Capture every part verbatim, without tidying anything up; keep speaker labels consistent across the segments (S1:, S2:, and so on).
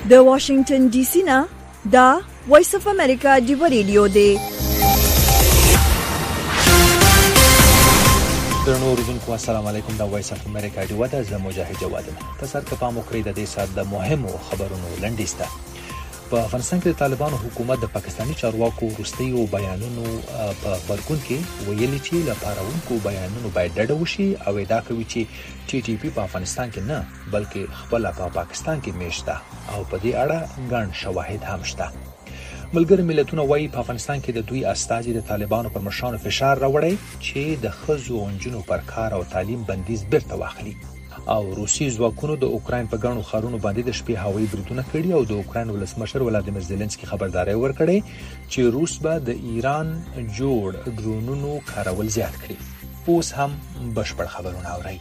S1: د واشنگټن ډي سي نه دا وایس اف امریکا دی ریډیو دی.
S2: درنو اوریدونکو السلام علیکم. دا وایس اف امریکا دی ودا ز مجاهد جواد په سر کې پام وکړئ د دې سات د مهمو خبرونو لنډیسته. په افغانستان کې د طالبانو حکومت د پاکستاني چارواکو وروستیو بیانونو په خبرګون کې ویلي چې له پاروونکو بیانونو باید ډډه وشي او ادعا کوي چې ټي ټي پی په افغانستان کې نه بلکې خپل په پا پاکستان کې میشته او په دې اړه ګڼ شواهد هم شته. ملګری ملتونه وايي په افغانستان کې د دوی استازي د طالبانو پر مشرانو فشار راوړی چې د ښځو او نجونو پر کار او تعلیم بندیز بیرته واخلي. او روسي ځواکونو د اوکراین په ګڼو ښارونو باندې د شپې هوایي بریدونه کړي او د اوکراین ولسمشر ولادیمیر زيلنسکي خبرداري ورکړې چې روس به د ایران جوړ ډرونونو کارول زیات کړي. اوس هم بشپړ خبرونه اورئ.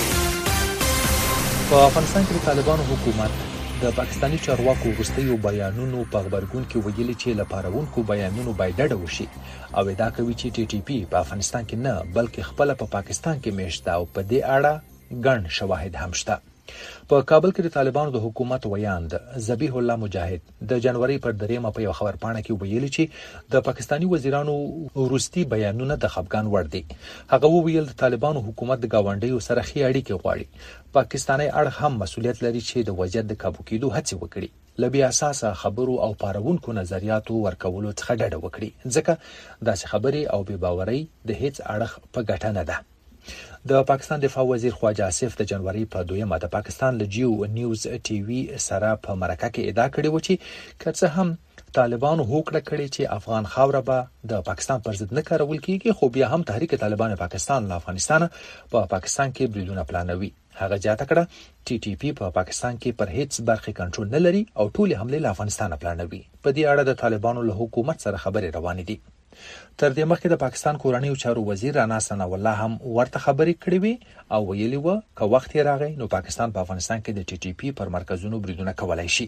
S2: په افغانستان کې د طالبانو حکومت د پاکستاني چارواکو وروستیو بیانونو په خبرګون کې ویلي چې له پاروونکو بیانونو باید ډډه وشي او ادعا کوي چې ټي ټي پی په افغانستان کې نه بلکې خپل په پا پاکستان کې میشته او په دې اړه ګڼ شواهد هم شته. په کابل کې د طالبانو د حکومت ویاند ذبیح الله مجاهد د جنوري پر دریمه په یو خبرپاڼه کې ویلي چې د پاکستاني وزیرانو وروستي بیانونه د خفګان وړ دي. هغه وویل د طالبانو حکومت د گاونډیو سره ښې اړیکې غواړي. پاکستاني اړخ هم مسؤلیت لري چې د وضعیت د کابو کېدو هڅې وکړي. لبي اساسه خبرو او پاروونکو نظریاتو ورکولو څخه ډډه وکړي ځکه داسې خبري او بې باورۍ د هیڅ اړخ په ګټه نه ده. د پاکستان دفاع وزیر خواجه آصف د جنوري په دویمه د پاکستان له جیو نیوز ټي وي سره په مرکه کې ادعا کړې و چې که څه هم طالبانو هوکړه کړې چې افغان خاوره به د پاکستان پر ضد نه کارول کیږي خو بیا هم تحریک طالبان پاکستان له افغانستان په پاکستان کې بریدونه پلانوي. هغه جاته کړه ټي ټي پی په پاکستان کې پر هیڅ برخه کنټرول نه لري او ټول حمله له افغانستان پلانوي. په دې اړه د طالبانو له حکومت سره خبرې روانې دي. تر دې مخکې د پاکستان کورنیو چارو وزیر رانا ثنا الله هم ورته خبرې کړې وي او ویلي و که وخت یې راغی نو پاکستان په افغانستان کې د ټي ټي پی پر مرکزونو بریدونه کولای شي.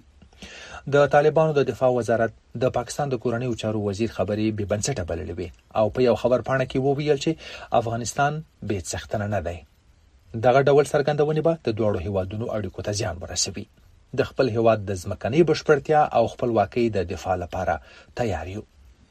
S2: د طالبانو د دفاع وزارت د پاکستان د کورنیو چارو وزیر خبرې بې بنسټه بللې وي او په یو خبر پاڼه کې وویل چې افغانستان بې څښتنه نه دی. دغه ډول څرګندونې به د دوه هیوادونو اړیکو ته زیان ورسوي. د خپل هیواد د ځمکنۍ بشپړتیا او خپلواکۍ د دفاع لپاره تیار یو.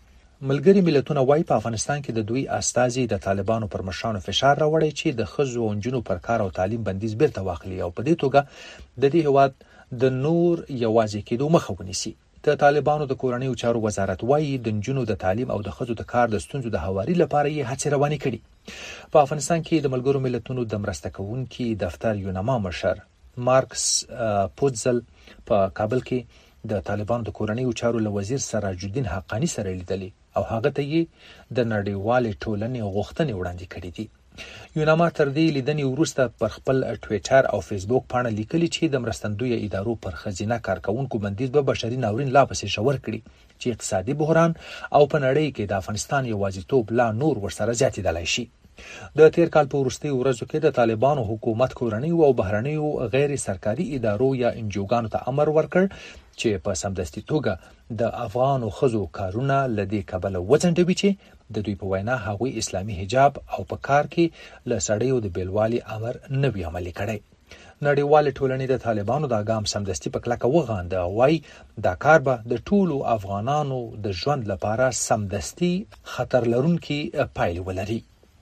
S2: ملګری ملتونه وايي په افغانستان کې د دوی استازي د طالبانو پر مشرانو فشار راوړی چې د ښځو او نجونو پر کار او تعلیم بندیز بیرته واخلي او په دې توګه د دې هیواد د نور یوازې کېدو مخه ونیسي. د طالبانو د کورنیو چارو وزارت وايي د نجونو د تعلیم او د ښځو د کار د ستونزو د هواري لپاره یې هڅې روانې کړي. په افغانستان کې د ملګرو ملتونو د مرسته کوونکي دفتر یونما مشر مارکس پوتزل په کابل کې د طالبانو د کورنیو چارو له وزیر سراج الدین حقانی سره لیدلي او هغه ته یې د نړیوالې ټولنې غوښتنې وړاندې کړې دي. یونما تر دې لیدنې وروسته پر خپل ټویټر او فیسبوک پاڼه لیکلي چې د مرستندوی ادارو پر خزینه کارکونکو بندیز به بشري ناورین لا پسې شور کړي چې اقتصادي بحران او په نړۍ کې د افغانستان یوازیتوب لا نور ورسره زیاتېدلی شي. د تیر کال په وروستیو ورځو کې د طالبانو حکومت کورنیو او بهرنیو غیر سرکاري ادارو یا انجوګانو ته امر ورکړ چې په سمدستي توګه د افغانو ښځو کارونه لدې کبله وځنډوي چې د دوی په وینا هغوی اسلامي حجاب او په کار کې له سړیو د بیلوالي امر نه وي عملي کړی. نړیوال ټولنې د طالبانو د ګام سمدستي په کلکه وغانده او وايي دا کار به د ټولو افغانانو د ژوند لپاره سمدستي خطر لرونکي پایلې ولري.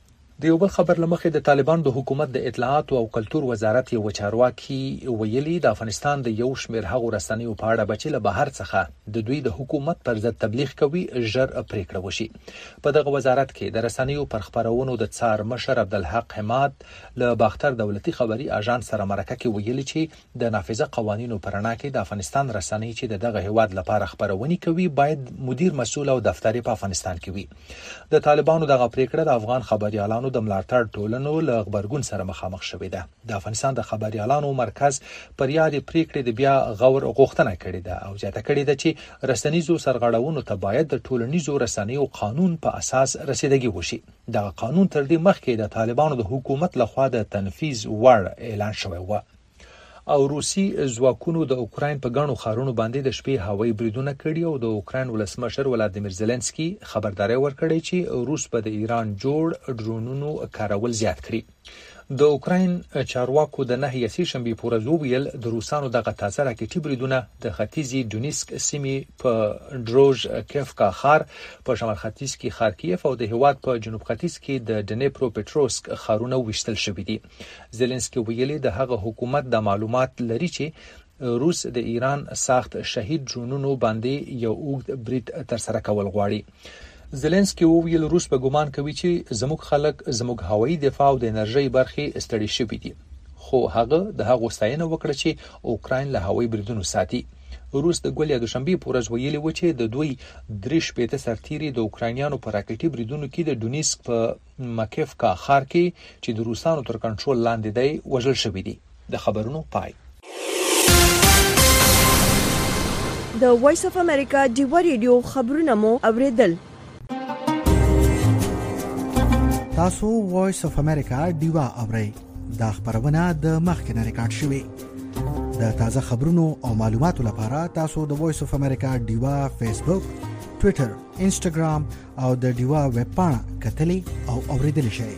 S2: د یو بل خبر لمخې د طالبانو د حکومت د اطلاعات او کلتور وزارت یو چارواکي ویلي د افغانستان د یو شمېر هغو رسنیو په اړه بچي له بهر څخه د دوی د حکومت پر ضد تبلیغ کوي ژر پریکړه وشي. په دغه وزارت کې د رسنیو پر خبرونو د څار مشر عبدالحق حماد له باختر دولتي خبري اژانس سره مرکه کې ویلي چې د نافذه قوانینو پر رڼا کې د افغانستان رسنۍ چې د دغه هیواد لپاره خبرونه کوي باید مدیر مسؤل او دفتر په افغانستان کې وي. د طالبانو دغه پریکړه د افغان خبريالانو د ملاتړ ټولنو له خبرګون سره مخامخ شوې ده. د افغانستان د خبريالانو مرکز پر یاد پریکړې د بیا غور غوښتنه کړې ده او زیاته کړې ده چې رسنیزو سرغړونو ته باید د ټولنیزو رسنیو قانون په اساس رسیدګي وشي. دا قانون تر دې مخکې د طالبانو د حکومت لخوا د تنفيذ وړ اعلان شوی و. او روسي ځواکونو د اوکراین په ګڼو ښارونو باندې د شپې هوایي بریدونه کړي او د اوکراین ولسمشر ولادیمیر زيلنسکي خبرداري ورکړې چې روس په د ایران جوړ ډرونونو کارول زیات کړي. د اوکراین چارواکو د نهه یسي شنبې په ورځ وویل د روسانو دغه تازه راکټي بریدونه د ختیځي دونیسک سیمې په دروژ کیفکا ښار په شمال ختیځ کې خارکیف او د هیواد په جنوب ختیځ کې د ډنیپرو پټروسک ښارونه وشتل شوي دي. زيلنسکي ویلي د هغه حکومت د معلومات لري چې روس د ایران ساخت شهید ډرونونو باندې یو اوږد برید ترسره کول غواړي. زيلنسکي وویل روس په ګومان کوي چې زموږ خلک زموږ هوایي دفاع او د انرژي برخې ستړي شوي دي، خو هغه د هغو ستاینه وکړه چې اوکراین له هوایي بریدونو ساتي. روس د ګولیا دوشنبه په ورځ ویلي و چې د دوی درې شپېته سرتیري د اوکراینیانو په راکټي بریدونو کې د دونیسک په مکیفکا ښار کې چې د روسانو تر کنټرول لاندې دی وژل شوي دي. د خبرونو پای.
S1: د وایس اف امریکا ډیوا ریډیو خبرونه مو اوریدل.
S3: تاسو وایس اف امریکا ډیوا اورئ. دا خبرونه د مخکنه ریکارډ شوې. د تازه خبرونو او معلوماتو لپاره تاسو د وایس اف امریکا ډیوا فیسبوک، ټوئیټر، انسټاګرام او د ډیوا ویب پاڼه کتلي او اوریدل شئ.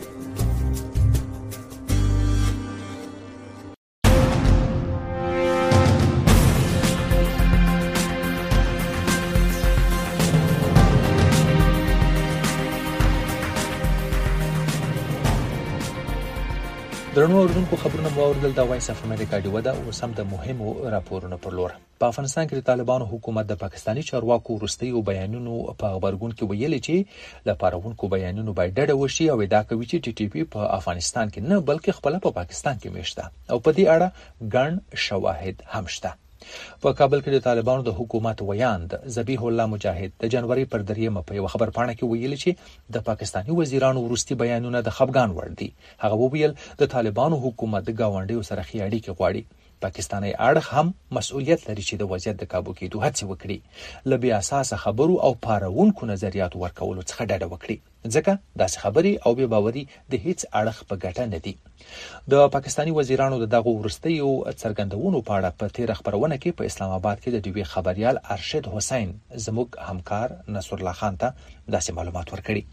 S2: درنو اوردونکو خبرونه مو اوریدل د وایس اف امریکا ډیوا د اوس هم د مهمو راپورونو پر لور. په افغانستان کې د طالبانو حکومت د پاکستاني چارواکو وروستي بیانونو په خبرګون کې ویلي چې د پاروونکو بیانونو باید ډډه وشي او دا کوي چې ټي ټي پی په افغانستان کې نه بلکې خپل په پاکستان کې میشته او په دې اړه ګڼ شواهد هم شته. په کابل کې د طالبانو د حکومت ویاند ذبیح الله مجاهد د جنوري پر دریمه په یو خبر پاڼه کې ویلي چې د پاکستاني وزیرانو وروستي بیانونه د خفګان وړ دي. هغه وویل د طالبانو حکومت د گاونډیو سره ښې اړیکې غواړي. پاکستاني اړخ هم مسؤلیت لري چې د وضعیت د کابو کېدو هڅه وکړي، ل بې اساسه خبرو او پاروونکو نظریاتو ورکولو څخه ډډه وکړي، ځکه داسې خبري او بې باوري د هیڅ اړخ په ګټه نه دي. د پاکستاني وزیرانو د دغه وروستیو څرګندونو په اړه په تیر خبرونه کې په اسلام آباد کې د ډیوی خبريال ارشد حسین زموږ همکار نصر الله خان ته داسې معلومات ورکړي.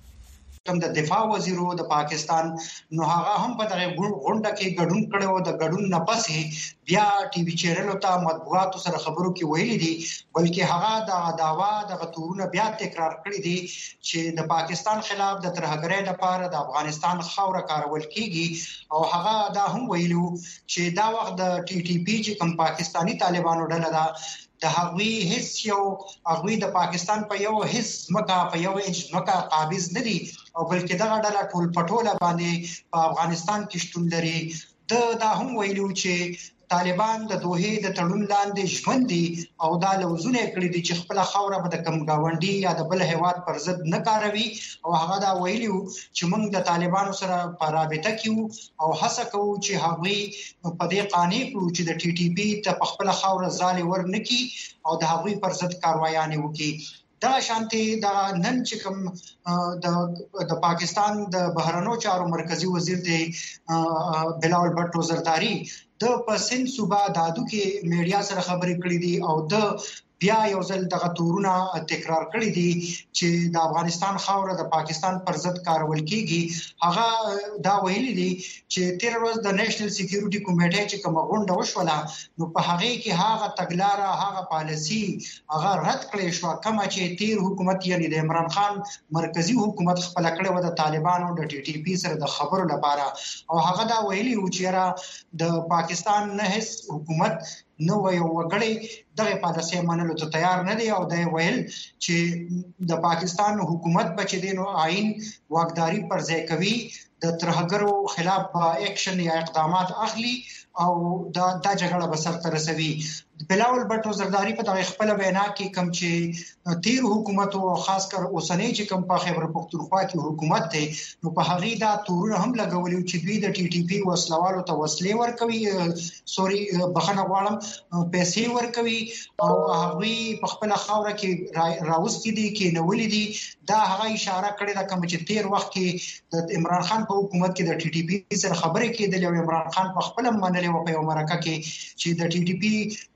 S4: کوم د دفاع وزیرو د پاکستان نو هغه هم په دغه غونډه کې ګډون کړو. د ګډون نه پسې بیا ټي وي چینل ته مطبوعاتو سره خبرو کې ویلي دي، بلکې هغه د داوا د غتورونه بیا تکرار کړی دي چې د پاکستان خلاف د ترهګرۍ لپاره د افغانستان خاوره کارول کیږي او هغه دا هم ویلو چې دا وخت د ټي ټي پی چې کوم پاکستانی طالبانو ډله ده د هغوی هیڅ یو هغوی د پاکستان په یو هیڅ مکه په یو انچ مکه قابض نه دي او بلکې دغه ډله ټول پټوله باندې په افغانستان کې شتون لري. د دا هم ویلو چې طالبان د دوه د تړون لاندې ژوند دي او دا لوزونه کړی دي چې خپل خوره به د کم گاونډي یا د بل هیواد پر ضد نه کاروي او هغه دا ویلو چې موږ د طالبانو سره په رابطه کې او هڅه کوو چې هغوی په دې قانع کړو چې د ټي ټي پی ته خپل خوره ځالې ورنکي او د هغوی پر ضد کاروایانې وکړي. دا شانتي دا نن چې کوم د د پاکستان د بهرنیو چارو مرکزی وزیر دی بلاول بټو زرداری د پسند صوبا دادو کې میډیا سره خبرې کړې دي او د بیا یو ځل دغه تورونه تکرار کړی دي چې د افغانستان خاوره د پاکستان پر ضد کارول کیږي. هغه دا ویلي دي چې تیر ورځ د نېشنل سکیورټي کمیټې چې کوم غونډه وشوله نو په هغه کې هغه تګلارې هغه پالیسی هغه رد کړې شو کوم چې تیر حکومت یعنی د عمران خان مرکزی حکومت خپل کړو د طالبانو د ټي ټي پی سره د خبرو لپاره او هغه دا ویلي و چې د پاکستان نه هیڅ حکومت نو یو وګړی دغه پالیسي منلو ته تیار نه دی او دا ویل چې د پاکستان حکومت بچ دینو آئین واکداري پر ځای کوي، د ترهګرو خلاف اکشن یا اقدامات اخلي او دا د جګړه به سرته رسوي. بلاول بټو زرداری په دغه خپل وینا کې کوم چې تیر حکومت او خاص کر اوسنۍ چې کوم په خیبر پختونخوا کې حکومت دی نو په هغه دا تورونه هم لګولي چې دوی د ټي ټي پی وسلوالو ته وسلې ورکوي، سوري بخنه غواړم پیسې ورکوي او هغه په خپل خاوره کې راوستي دي کې نولې دي. دا هغه اشاره کړې ده کوم چې تیر وخت کې د عمران خان په حکومت کې د ټي ټي پی سره خبرې کېدلې او عمران خان په خپل منلې و په یو مرکه کې چې د ټي ټي پی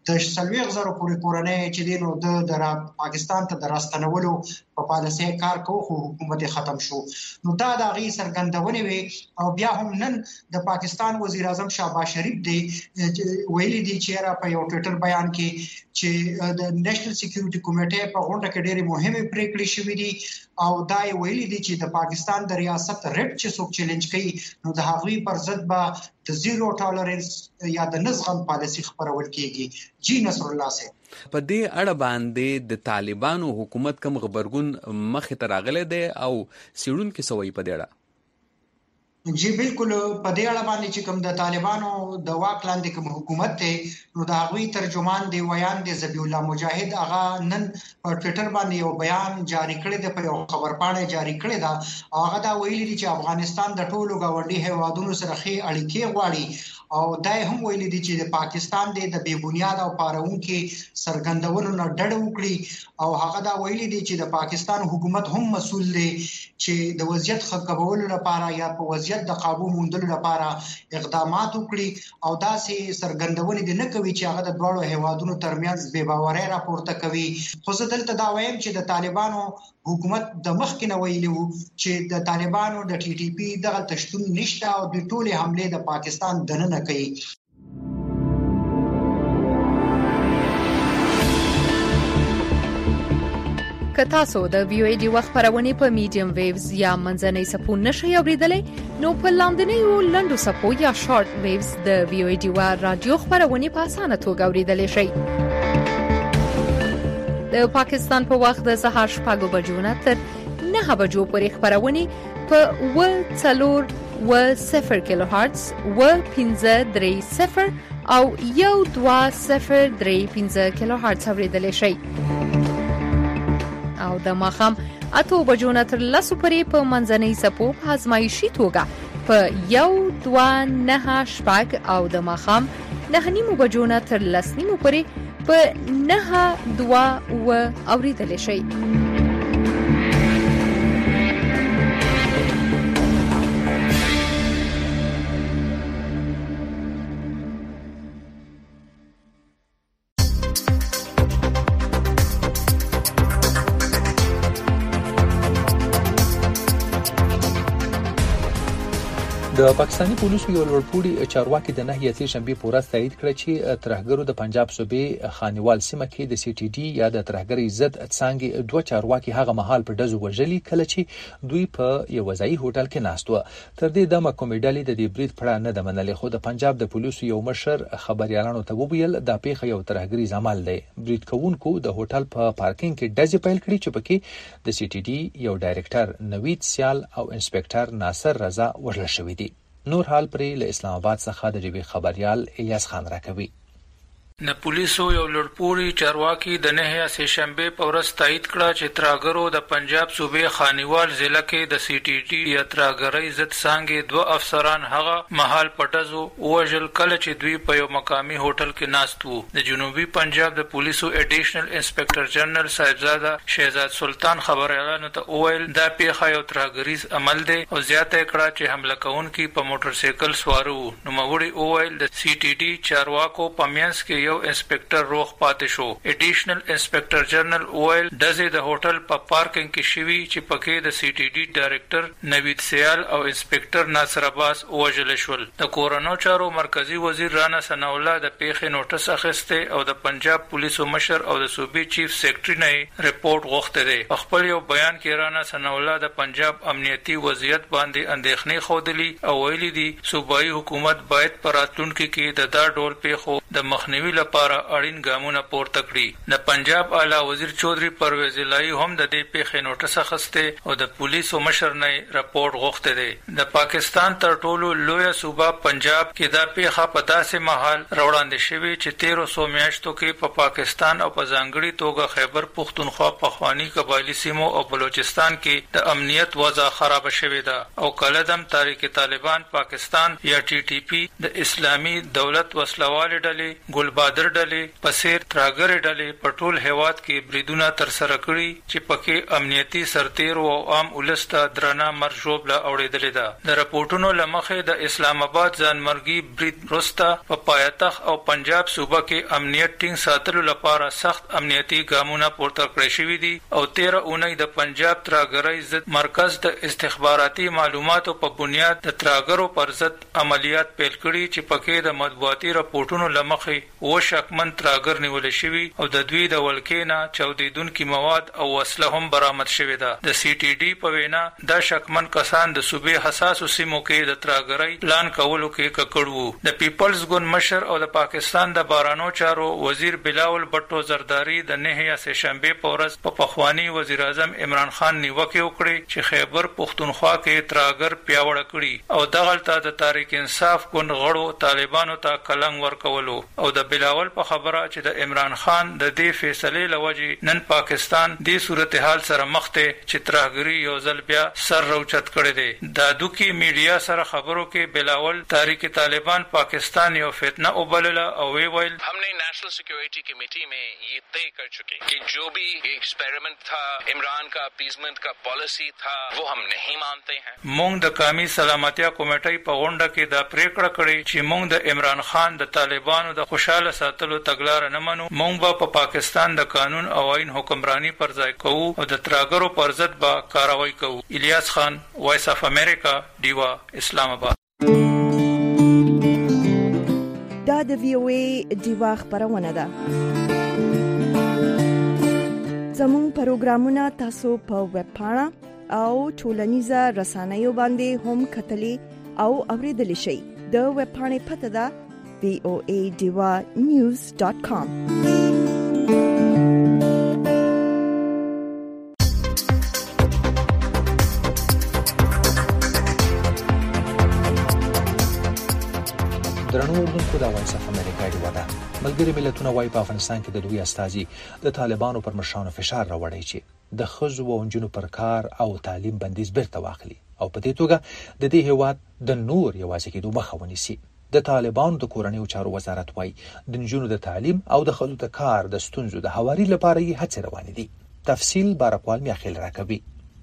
S4: د سلويغ زرو پورې کورنۍ چې دینو د در پاکستان ته دراستنولو په پالیسي کار کوي خو حکومت ختم شو. نو دا د غي سرګندونې وي او بیا هم نن د پاکستان وزیر اعظم شهباز شریف دی ویلي دی چې را په یو ټویټر بیان کې چې د نېشنل سکیورټي کمیټې په غونډه کې ډېری مهمه پریکړې شوې دي او دا ویلي دی چې د پاکستان د ریاست ریټ چې څوک چیلنج کوي نو د هغوی پر ضد به د زیرو ټالرنس یا د نزغم پالیسي خبرول کیږي. جی نصر الله سي
S5: په دې اړه باندې د طالبانو حکومت کوم خبرګون مخې ته راغلی دی او سیړون کې سوي په دې اړه؟
S4: جی بالکل په دې اړه باندې چې کوم د طالبانو د واک لاندې کوم حکومت ته نو دا غوي ترجمان دی ویان دی ذبیح الله مجاهد هغه نن په ټویټر باندې یو بیان جاری کړی دی په یو خبرپاڼه جاری کړی دا هغه دا ویلي دی چې افغانستان د ټولو گاونډي هیوادونو سره ښې اړیکې غواړي او دا هم ویلي دي چې د پاکستان د بے بنیاد او پارونکو سرګندونو نه ډډه وکړي او هغه دا ویلي دي چې د پاکستان حکومت هم مسؤل دی چې د وضعیت ښه کولو لپاره یا په وضعیت د قابو موندلو لپاره اقدامات وکړي او دا سي سرګندونې دي نه کوي چې هغه د دوړو هیوادونو ترمنځ بے باورۍ راپورته کوي. خو زه دلته دا وایم چې د طالبانو حکومت د مخکې نه ویلو چې د طالبانو د ټي ټي پی دغه تشتون نشته او د ټولې حمله د پاکستان دننه کوي.
S6: که تاسو د وی او ای ډي وخت خبرونه په میډیم ویوز یا منځنۍ سپو نشئ اوریدلای نو په لاندنیو لندو سپو یا شارټ ویوز د وی او ای ډي وا رادیو خبرونه په اسانه توګه اوریدلای شئ. د پاکستان په وخت د سهار شپږ بجو نه تر نه بجو پورې خبرونه په و څلور و صفر کیلو هرتز و پنځه درې صفر او یو دوه صفر درې پنځه کیلو هرتز اوریدلای شئ. او د ماخام اتو بجو نه تر لسو پورې په منځنۍ سپو په ازمایشي توګه په یو دوه نه شپږ او د ماخام نه نیمو بجو نه تر لس نیمو پورې په نه دوه و اوریدل شي.
S2: د پاکستاني پولیسو یو لوړپوړي چارواکي د نهه یاتي شنبه په ورځ تایید کړ چې ترهګرو د پنجاب صوبې خانیوال سیمه کې د سی ټي ډي یا د ترهګرۍ ضد څنګه دوه چارواکي هغه مهال په دزو وژلي کله چې دوی په یو ځای هوټل کې ناست و. تر دې دمه کومیډالي د دې برید پړه نه د منلې خو د پنجاب د پولیسو یو مشر خبريالانو ته وویل دا پیښه یو ترهګرۍ عمل دی. برید کوونکو د هوټل په پارکینګ کې ډزې پیل کړې چې پکې د سی ټي ډي یو ډایریکټر نوید سیال او انسپکټر ناصر رضا وژل شوی دی. نور حال پرې له اسلام آباد څخه د ډیوی خبريال الیاس خان راکوي.
S7: د پولیسو یو لوړپوړي چارواکي د نهه سه شنبه په ورځ تایید کړه چې ترهګرو د پنجاب صوبې خانیوال ضلع کې د سی ټي ټي یا ترهګرۍ ضد څنګه دوه افسران هغه محل پټزو وژل کله چې دوی په یو مقامي هوټل کې ناست وو. د جنوبي پنجاب د پولیسو اډیشنل انسپکټر جنرال صاحبزاده شهزاد سلطان خبريالانو ته وویل دا پیښه یو ترهګریز عمل دی او زیاته کړه چې حمله کوونکي په موټر سایکل سوارو. نو مغوړي وویل د سی ټي ټي چارواکو پمینس کې یو انسپکټر روغ پاتې شو. اډیشنل انسپکټر جنرال وویل دزه د هوټل په پارکینګ کې شوی چې پکې د سی ټي ډي ډایریکټر نوید سیال او انسپکټر ناصر عباس وژل شول. د کورونو چارو مرکزی وزیر رانا ثنا الله د پیښې نوټس اخیسته او د پنجاب پولیسو مشر او د صوبې چیف سیکریټری نه ریپورت غوښته دی. په خپل یو بیان کې رانا ثنا الله د پنجاب امنیتي وضعیت باندې اندېښنې خوده او ویلي دي صوبایي حکومت باید پر راتلونکي کې د دا ډول پیښو د مخنیوي لپاره اړین ګامونه پورته کړي. د پنجاب اعلی وزیر چودري پرویز الهی هم د دې پیښې نوټس اخیسته او د پولیسو مشر نه ریپورت غوښته دی. د پاکستان تر ټولو لوی صوبه پنجاب کې دا پیښه په داسې مهال روړاندې شوې چې تیرو سو میاشتو کې په پا پاکستان او په ځانګړي توګه خیبر پختونخوا په خوانی قبایلی سیمو او بلوچستان کې د امنیت وضع خراب شوې ده او کله دم تحریک طالبان پاکستان یا ټي ټي پی د اسلامي دولت وسلوال ډلې ډلې ګلبادر ډلې پسیر تراګر ډلې په ټول هیواد کې بریدونه تر سره کړي چې پکې امنیتي سرتیرو او عام ولس ته درنه مرجوبله اوړېدلې ده. د راپورټونو له مخې د اسلام آباد ځانمرګي برید وروسته په پایتخت او پنجاب صوبه کې امنیت ټینګ ساتلو لپاره سخت امنیتي ګامونه پورته کړی شوي دي او تیره اونۍ د پنجاب تراګرۍ ضد مرکز د استخباراتي معلوماتو په بنیاد د تراګرو پر ضد عملیات پیل کړي چې پکې د مطبوعاتي راپورټونو له مخې اووه شکمن تراګر نیول شوي او د دوی د ولکې نه چاودېدونکي مواد او وسله هم برآمد شوې ده. د سی ټي ډي په وینا دا شکمن کسان د صوبې حساسو سیمو کې د تراګرۍ پلان کولو کې ککړ وو. د پیپلز ګوند مشر او د پاکستان د بارانو چارو وزیر بلاول بټو زرداری د نهه سهشنبه په ورځ په پخوانی وزیر اعظم عمران خان نیوکه وکړي چې خیبر پختونخوا کې تراګر پیاوړ کړي او دغلته د تحریک انصاف ګوند غړو طالبانو ته کلنګ ورکولو او د بلاول په خبره چې د عمران خان د دې فیصلې لوجې نن پاکستان د صورتحال سره مخ ته چې تراګری یو ځل بیا سر روچت کړی دی. د دوکي میډیا سره خبرو کې بلاول تحریک طالبان پاکستان یو فتنه وبلله او وی ویل
S8: हमने national security committee में ये तय कर चुके कि जो भी एक्सपेरिमेंट था इमरान का अपीजमेंट का पॉलिसी था वो हम नहीं मानते हैं.
S7: مونږ د قومي سلامتیا کمیټې په غونډه کې دا پریکړه کړې چې مونږ د عمران خان د طالبانو د خوشاله ساتلو تګلارې نه منو. مونږ به په پاکستان د قانون او آئین حکمرانی پر ځای کوو او د تراګرو پر ضد به کاروایی کوو. الیاس خان، وایس اف امریکا، ډیوا، اسلام آباد.
S1: دا د وی او ای ډیوا خبرونه ده. زموږ پروګرامونه تاسو په ویب پاڼه او ټولنیزه رسنیو باندې هم کتلی او اوریدلی شئ. د ویب پاڼې پته ده وی او ای ډیوا نیوز ډاٹ کام.
S2: درنو اردوونکو د وایس اف امریکا ډیوا ده. ملګري ملتونه وايي په افغانستان کې د دوی استازي د طالبانو پر مشرانو فشار راوړي چې د ښځو او نجونو پر کار او تعلیم بندیز بیرته واخلي او په دې توګه د دې هیواد د نور یوازې کېدو مخه ونیسي. د طالبانو د کورنیو چارو وزارت وايي د نجونو د تعلیم او د ښځو د کار د ستونزو د هواري لپاره یې هڅې روانې دي. تفصیل بارکوال میاخیل راکوي.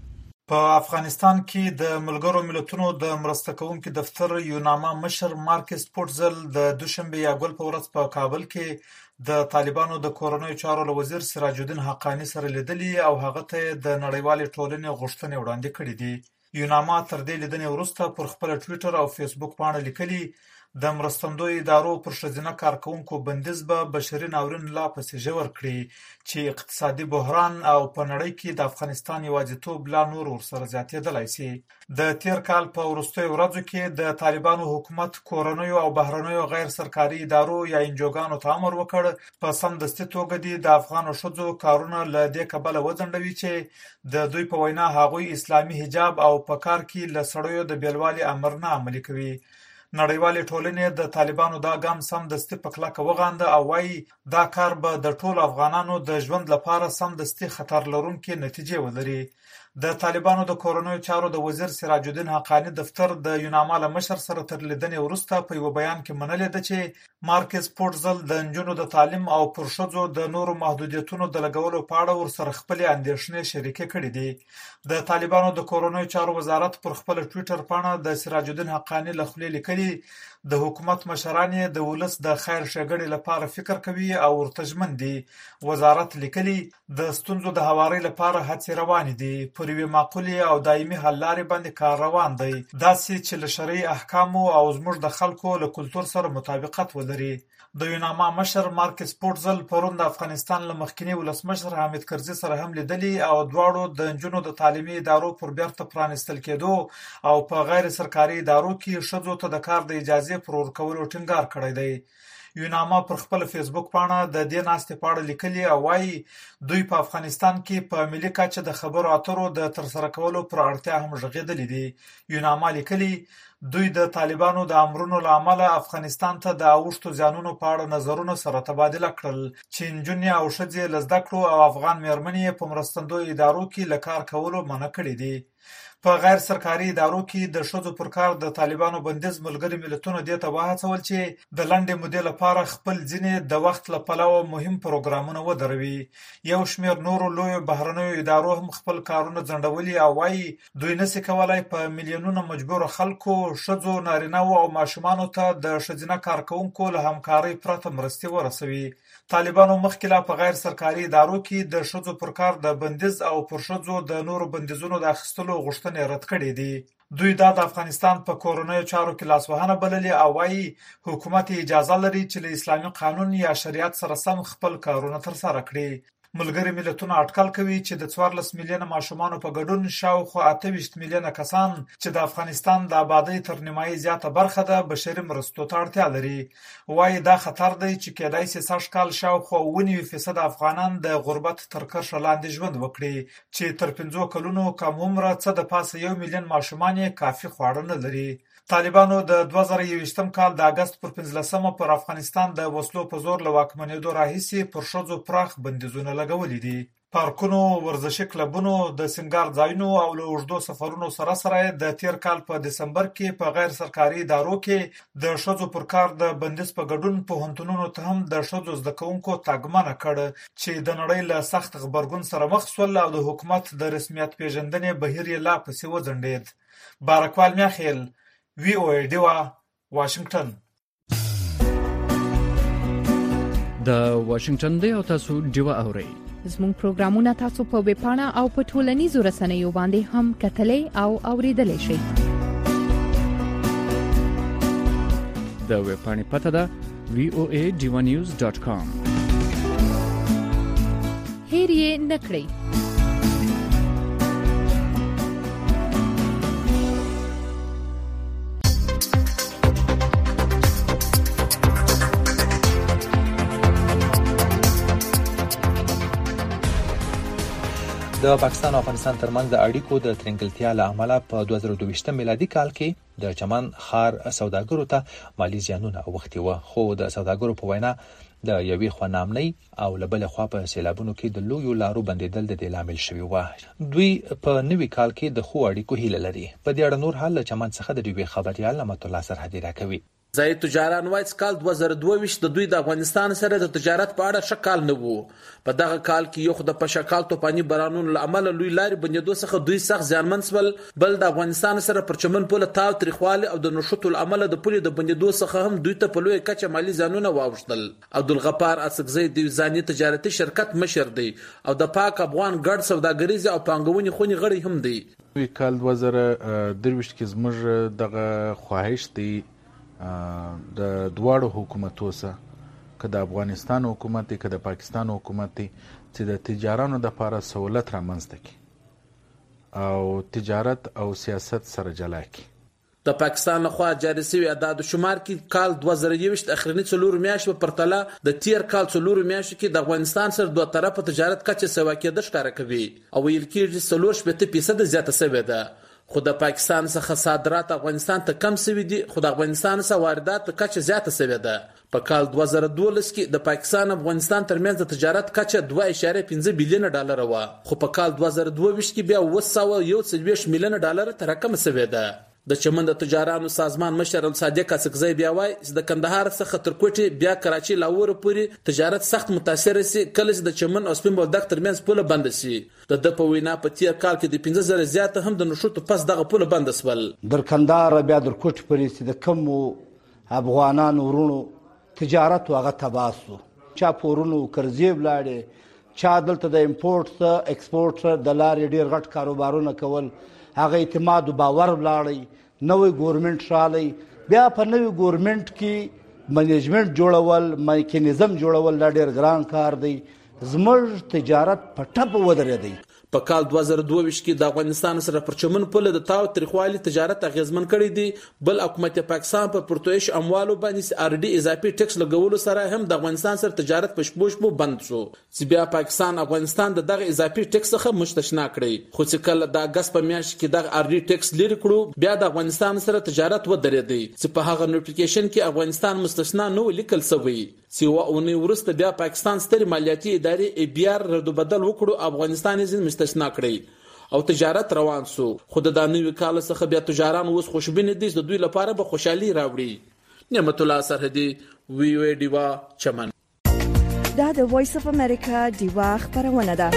S9: په افغانستان کې د ملګرو ملتونو د مرسته کوونکي دفتر یوناما مشر مارکس پورتزل د دوشنبه یاګل په ورځ په کابل کې د طالبانو د کورنیو چارو له وزیر سراج الدین حقانی سره لیدلي او هغه ته د نړیوالې ټولنې غوښتنې وړاندې کړې دي. یوناما تر دې لیدنې وروسته پر خپل ټویټر او فیسبوک پاڼه لیکلي د مرستندوی ادارو پر ښځینه کارکونکو بندیز به بشري ناورین لا پسې ژور کړي چې اقتصادي بحران او په نړۍ کې د افغانستان یوازیتوب لا نور ورسره زیاتېدلی سي. د تیر کال په وروستیو ورځو کې د طالبانو حکومت کورنیو او بهرنیو غیر سرکاري ادارو یا انجوګانو ته امر وکړ په سمدستي توګه دي د افغانو ښځو کارونه له دې کبله وځنډوي چې د دوی په وینا هغوی اسلامي حجاب او په کار کې له سړیو د بیلوالي امر نه عملي کوي. نړیوالې ټولنې د طالبانو دا ګام سمدستي په کلکه وغانده او وايي دا کار به د ټولو افغانانو د ژوند لپاره سمدستي خطر لرونکې نتیجې ولري. د طالبانو د کورنیو چارو د وزیر سراج الدین حقانی دفتر د یوناما له مشر سره تر لیدنې وروسته په یو بیان کې منلې ده چې مارکس پورتزل د نجونو د تعلیم او پر ښځو د نورو محدودیتونو د لګولو په اړه ورسره خپلې اندېښنې شریکې کړې دي. د طالبانو د کورنیو چارو وزارت پر خپل ټویټر پاڼه د سراج الدین حقانی له خولې لیکلي د حکومت مشران یې د ولس د خیر ښېګڼې لپاره فکر کوي او ورته ژمن دي. وزارت لیکلي د ستونزو د هواري لپاره هڅې روانې دي. پر یوې معقولې او دایمي حل لارې باندې کار روان دی داسې چې له شرعي احکامو او زموږ د خلکو له کلتور سره مطابقت ولري. د یوناما مشر مارکس پورتزل پرون د افغانستان له مخکني ولسمشر حامد کرزي سره هم لیدلي او دواړو د نجونو د تعلیمي ادارو پر بیرته پرانیستل کېدو او په غیر سرکاري ادارو کې ښځو ته د کار د اجازې پر ورکولو ټینګار کړی دی. یوناما پر خپل فیسبوک پاڼه د دې ناستې په اړه لیکلي او وايي دوی په افغانستان کې په ملي کچه د خبرو اترو د ترسره کولو پر اړتیا هم غږېدلي دي. یوناما لیکلي دوی د طالبانو د امرونو له امله افغانستان ته د اوښتو زیانونو په اړه نظرونه سره تبادله کړل چې نجونې او ښځې له زده کړو او افغان مېرمنې په مرستندویو ادارو کې له کار کولو منع کړي دي. په غیر سرکاري ادارو کې د ښځو پر کار د طالبانو بندیز ملګري ملتونو دې ته وهڅول چې د لنډې مودې لپاره خپل ځینې د وخت له پلوه مهم پروګرامونه ودروي. یو شمېر نورو لویو بهرنیو ادارو هم خپل کارونه ځنډولي او وایي دوی نشي کولای په میلیونونو مجبور خلکو، ښځو، نارینه‌و او ماشومانو ته د ښځینه کارکوونکو له همکارۍ پرته مرستې ورسوي. طالبانو مخکې لا په غیر سرکاري ادارو کې د ښځو پر کار د بندیز او پر ښځو د نورو بندیزونو د اخیستلو غوښتنې رد کړې دي. دوی دا د افغانستان په کورنیو چارو کې لاسوهنه بللې او وایي حکومت اجازه لري چې له اسلامي قانون یا شریعت سره سم خپل کارونه ترسره کړي. ملګري ملتونه اټکل کوي چې د څوارلس میلیونه ماشومانو په ګډون شاوخوا اته ویشت میلیونه کسان چې د افغانستان د آبادۍ تر نیمایي زیاته برخه ده بشري مرستو ته اړتیا لري. وایي دا خطر دی چې کېدای شي سږ کال شاوخوا اووه نوي فیصد افغانان د غربت تر کرښه لاندې ژوند وکړي چې تر پنځو کلونو کم عمره څه د پاسه یو میلیون ماشومان یې کافي خواړه نه لري. طالبانو د دوه زره یوویشتم کال د اګست پر پنځلسمه پر افغانستان د وسلو په زور له واکمنېدو راهیسې پر ښځو پراخ بندیزونه لګولي دي. پارکونو، ورزشي کلبونو، د سینګار ځایونو او له اوږدو سفرونو سره سره د تیر کال په دسمبر کې په غیر سرکاري ادارو کې د ښځو پر کار د بندیز په ګډون پوهنتونونو ته هم د ښځو زده کوونکو تاګمنه کړ چې د نړۍ له سخت غبرګون سره مخ شول او د حکومت د رسمیت پیژندنې بهیر یې لا پسې وځنډېد. بارکوال میاخیل، وی او ای ډیوا، واشنگټن.
S10: د واشنگټن دی او تاسو ډیوا اورئ.
S6: زموږ پروګرامونه تاسو په ویب پاڼه او په ټولنیزو رسنیو باندې هم کتلای او اوریدلای شئ.
S10: د ویب پاڼې پته ده وی او ای ډیوا نیوز ډاٹ کام.
S6: هیر یې نکړئ.
S2: د پاکستان او افغانستان ترمنځ د اړیکو د ترنګلتیا له امله په دوه زره دوه میلادي کال کې د چمن ښار سوداګرو ته مالی زیانونه اوښتي وو، خو د سوداګرو په وینا د یوې خوا نامنۍ او له بلې خوا په سیلابونو کې د لویو لارو بندېدل د دې لامل شوي وو. دوی په نوي کال کې د ښو اړیکو هیله لري. په دې اړه نور حال له چمن څخه د ډیوې خبریال نعمت الله سرحدي راکوي.
S11: ځایي تجاران وایي چې کال دوه زره دوه ویشت د دوی د افغانستان سره د تجارت په اړه ښه کال نه وو. په دغه کال کې یو خو د پشکال توپاني بارانونو له امله لوی لارې بندېدو څخه دوی سخت زیانمن شول، بل د افغانستان سره پر چمن پوله تاو تریخوالی او د نښتو له امله د پولې د بندېدو څخه هم دوی ته په لویه کچه مالي زیانونه واوښتل. عبدالغفار اڅکزی د ځاني تجارتي شرکت مشر دی او د پاک افغان ګډ سوداګریزې او پانګونې خونې غړی هم دی.
S12: دوی کال دوه زره درویشت کې زموږ دغه خواهش دی د دواړو حکومتو سره، که د افغانستان حکومت دی که د پاکستان حکومت دی، چې د تجارانو د لپاره سہولت رامنځته کړي او تجارت او سیاست سره جلا کړي.
S11: د پاکستان لخوا جاري شوی اعداد و شمار کې کال دوه زره یوویشت اخرنی څلورو میاشتو په پرتله د تیر کال څلورو میاشتو کې د افغانستان سره دوه طرفه تجارت کچه سوا کېدل ښکاره کوي او ویل کېږي څلور شپېته فیصد زیاته شوې ده. خو د پاکستان څخه صادرات افغانستان ته کم شوي دي، خو د افغانستان څخه واردات په کچه زیاته شوې ده. په کال دوه زره دولس کې د پاکستان افغانستان ترمنځ د تجارت کچه دوه اعشاریه پنځه بیلیونه ډالر وه، خو په کال دوه زره دوه ویشت کې بیا اوه سوه یو څلوېښت میلیونه ډالر ته راکمه شوې ده. د چمن د تجارانو سازمان مشر صادق اڅکزی بیا وایي چې د کندهار څخه تر کوټې بیا کراچۍ لاهور پورې تجارت سخت متاثر شي کله چې د چمن او سپین بولدک ترمنځ پوله بنده شي. د ده په وینا په تیر کال کې د پنځه زره زیاته هم د نښتو پس دغه پوله بنده شول.
S13: در کندهار بیا در کوټې پورې چې د کمو افغانانو ورونو تجارت هغه تباه شو، چا پورونو کرزی ولاړې، چا دلته د امپورټ څخه ایکسپورټ د لارې ډېر غټ کاروبارونه کول، هغه اعتماد او باور ولاړی. نوې ګورنمنت رالی، بیا په نوې ګورنمنت کې منیجمنت جوړول، میکانیزم جوړول دا ډېر ګران کار دی. زموږ تجارت په ټپه ودرېدی.
S11: په کال دوه زره دوه ویشت کې د افغانستان سره پر چمن پوله د تاو تریخوالي تجارت اغیزمن کړی دی، بل حکومت پاکستان په پرتویش اموالو باندې ار ډي اضافي ټیکس لګولو سره هم د افغانستان سره تجارت په شپو شپو بند شو، چې بیا پاکستان افغانستان د دغه اضافي ټیکس څخه مستثنا کړی. خو چې کله د اگست په میاشت کې دغه ار ډي ټیکس لري کړو، بیا د افغانستان سره تجارت ودرېدی چې په هغه نوټیفیکیشن کې افغانستان مستثنا نو لیکل شوی. چې و اونۍ وروسته بیا پاکستان ستر مالیاتي ادارې ای بي آر رد بدل وکړو، افغانستان یې مستثنا کړی او تجارت روان سو. خو د نوي کال څخه بیا تجاران اوس خوشبین دي، د دوی لپاره به خوشحالي راوړي. نعمت الله سرحدي، وی او ډیوا، چمن.
S1: دا د وایس اف امریکا ډیوا خبرونه ده.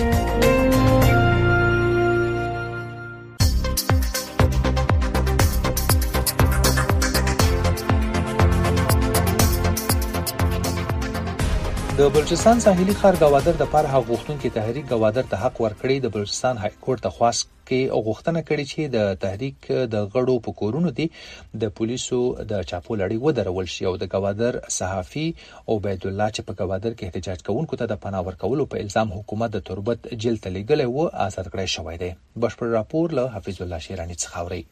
S2: د بلوچستان ساحلي ښار گوادر د پاره غوښتونکو تحریک گوادر ته حق ورکړی. د بلوچستان های کورټ ته خواست کې غوښتنه کړې چې د تحریک د غړو په کورونو دي د پولیسو د چاپو لړۍ ودرول شي او د گوادر صحافي عبید الله چې په گوادر کې احتجاج کوونکو ته د پناه ورکولو په الزام حکومت د تربت جیل ته لیږلی و آزاد کړی شوی دی. بشپړ راپور له حفیظ الله شیرانی څخه اوري.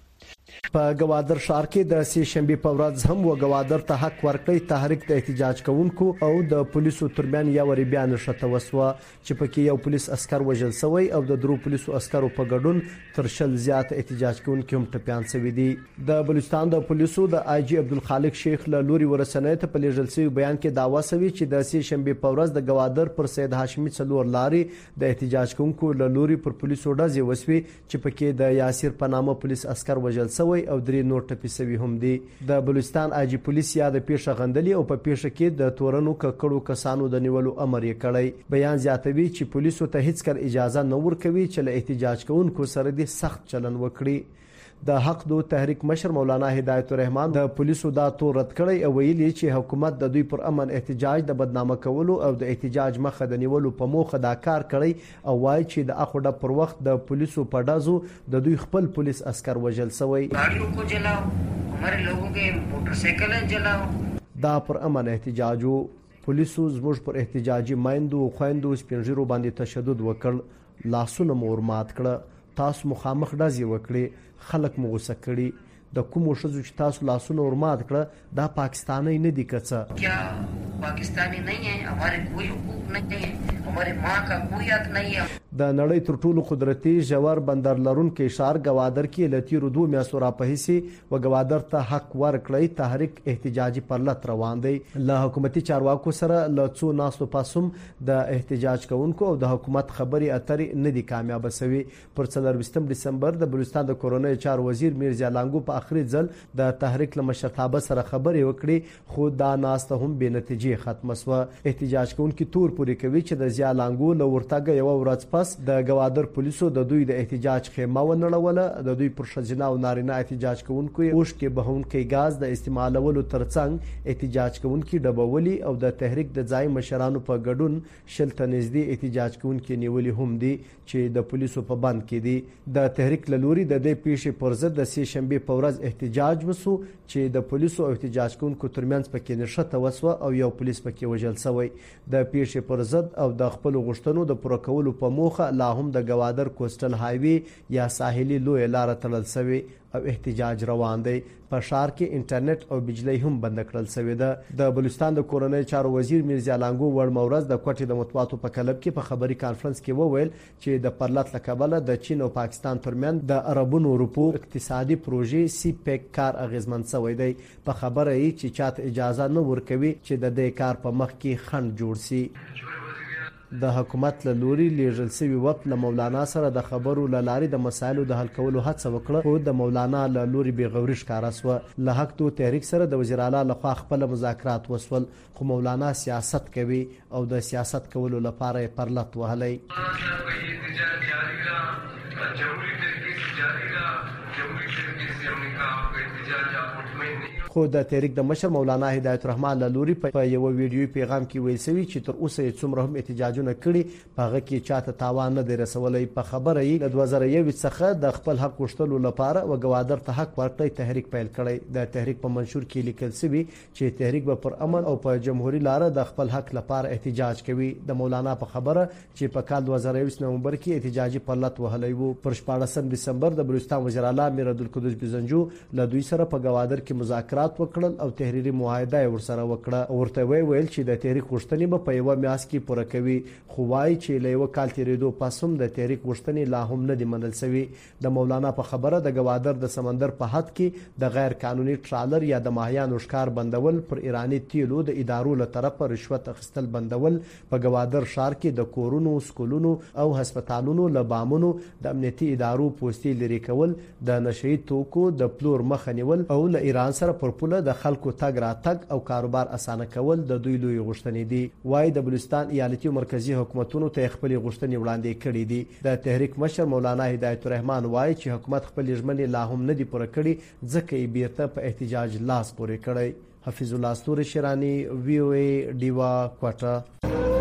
S14: په گوادر ښار کې د سې شنبه په ورځ هم و گوادر ته حق ورکړی تحریک د احتجاج کوونکو او د پولیسو ترمن یو ری بیان شته وسوه چې پکې یو پولیس عسكر وژل شوی او د درو پولیسو عسكرو په ګډون تر شل زیات احتجاج کوونکو هم ټپيان شوی دي. د بلوچستان د پولیسو د آی جی عبدالخالق شیخ له لوري ورسنۍ ته په لیږل شوی بیان کې داوا شوی چې د سې شنبه په ورځ د گوادر پر سید هاشمي څلور لاري د احتجاج کوونکو له لوري پر پولیسو ډزې وسوي چې پکې د یاسر پنامه پولیس عسكر وژل شوی او درې نور ټپي شوي هم دي. د بلوچستان آی جی پولیس یا د پیښه غندلي او په پیښه کې د تورنو ککړو کسانو د نیولو امر یې کړی. بیان زیاتوي چې پولیسو ته هیڅ کله اجازه نه ورکوي چې له احتجاج کوونکو سره د سخت چلن وکړي. د حق دو تحریک مشر مولانا هدایت الرحمن د پولیسو دا تور رد کړی او ویلي چې حکومت د دوی پر امن احتجاج د بدنامه کولو او د احتجاج مخه د نیولو په موخه دا کار کړی او وایي چې د اخوډه پر وخت د پولیسو په ډزو د دوی خپل پولیس عسكر وژل شوی.
S15: गाड़ियों को जलाओ, हमारे लोगों के मोटरसाइकिल जलाओ.
S14: دا پر امن احتجاجو پولیسو زموږ پر احتجاجي مایندو او خويندو سپینږیرو باندې تشدد وکړ، لاسونه مور مات کړه، تاسو مخامخ ډزې وکړي، خلک مو غوسه کړي. د کومو ښځو چې تاسو لاسونه ورمات کړه دا پاکستاني نه دي که څه؟
S15: क्या पाकिस्तानी नहीं है, हमारे कोई हुकूक नहीं है, हमारे माँ का कोई हक नहीं है.
S14: د نړۍ تر ټولو قدرتي ژور بندر لرونکي ښار گوادر کې له تیرو دوه میاشتو راپهیسې و گوادر ته حق ورکړی تحریک احتجاجي پرلط روان دی. له حکومتي چارواکو سره له څو ناستو پاسم د احتجاج کوونکو او د حکومت خبري اترې نه دي کامیاب شوي. پر څلرویشتم ډسمبر د بلوچستان د کورونای چار وزیر میرزا لانګو په اخري ځل د تحریک له مشرتابه سره خبرې وکړي خو دا ناسته هم بې نتیجې ختمه شوه. احتجاج کوونکي تور پورې کوي چې د ضیا لانګو له ورتګه یوه ورځ پس د گوادر پولیسو د دوی د احتجاج خیمه ونړوله. د دوی پر ښځینه او نارینه احتجاج کوونکو اوښکې بهونکی غاز د استعمالولو ترڅنګ احتجاج کوونکي ډبولي او د تحریک د ځای مشرانو په ګډون شل ته نږدې احتجاج کوونکي نیولي هم دي چې د پولیسو په بند کې دي. د تحریک له لوري د دې پیښې پر ضد د سې شنبې په ورځ احتجاج وسو چې د پولیسو او احتجاج کوونکو ترمنځ پکې نښته وسوه او یو پولیس پکې وژل شوی. د پیښې پر ضد او د خپل غوښتنو د پوره کولو په موخه لا هم د گوادر کوسټل هایوي یا ساحلي لوی لار تړل شوی او احتجاج روان دی. په ښار کې انټرنیټ او بجلی هم بند کړل شوې ده. د بلوچستان د کورنۍ چارو وزیر میرزا لانګو وړ مورز د کوټې د مطبوعاتو په کلب کې په خبري کانفرنس کې وویل چې د پرلط له کبله د چین او پاکستان ترمن د عربونو روپو اقتصادي پروژې سی پیک کار اغیزمن شوی دی. په خبره یې چې چاته اجازه نه ورکوي چې د دې کار په مخ کې خنډ جوړ شي. د حکومت له لوري لیږل شوي وفد له مولانا سره د خبرو له لارې د مسایلو د حل کولو هڅه وکړه خو د مولانا له لوري بېغوري ښکاره شوه. له حق دو تحریک سره د وزیر اعلی لخوا خپله مذاکرات وسول خو مولانا سیاست کوي او د سیاست کولو لپاره یې پرلط وهلی. خو د تحریک د مشر مولانا هدایت الرحمن له لوري په یو ویډیوي پیغام کې ویل شوی چې تر اوسه یې څومره هم احتجاجونه کړي په هغه کې چاته تاوان نه دی رسولی. په خبره یې له دوه زره یوویشت څخه د خپل حق غوښتلو لپاره و گوادر ته حق ورکړی تحریک پیل کړی. د تحریک په منشور کې لیکل شوي چې تحریک به پر امن او په جمهوریت لاره د خپل حق لپاره احتجاج کوي. د مولانا په خبره چې په کال دوه زره یوویشت نومبر کې احتجاجي پرلط وهلی و. پر شپاړسم ډسمبر د بلوچستان وزیر اعلی میر عبدالقدوس بیزنجو له دوی سره په گوادر گوادر کې مذاکرات وکړل او تحریري معاهده یې ورسره وکړه. ورته ویل چې د تحریک غوښتنې به په یوه میاشت کې پوره کوي، خو وایي چې له یوه کال تېرېدو پس هم د تحریک غوښتنې لا هم نه دي منل سوي. د مولانا په خبره د گوادر د سمندر په حد کې د غیر قانوني ټرالر یا د ماهیانو ښکار بندول، پر ایراني تیلو د ادارو له طرفه رشوت اخیستل بندول، په گوادر ښار کې د کورونو، سکولونو او هسپتالونو له بامونو د امنیتي ادارو پوستې لرې کول، د نشهیي توکو د پلور مخه نیول او له ایران سره پر پوله د خلکو تګ راتګ او کاروبار اسانه کول د دوی لوی غوښتنې دي. وايي د بلوچستان ایالتي او مرکزي حکومتونو ته خپلې غوښتنې وړاندې کړي دي. د تحریک مشر مولانا هدایت الرحمن وايي چې حکومت خپلې ژمنې لا هم نه دي پوره کړي، ځکه یې بیرته په احتجاج لاس پورې کړی. حفیظ الله ستوري شیرانی، وی او ای ډیوا کوټه.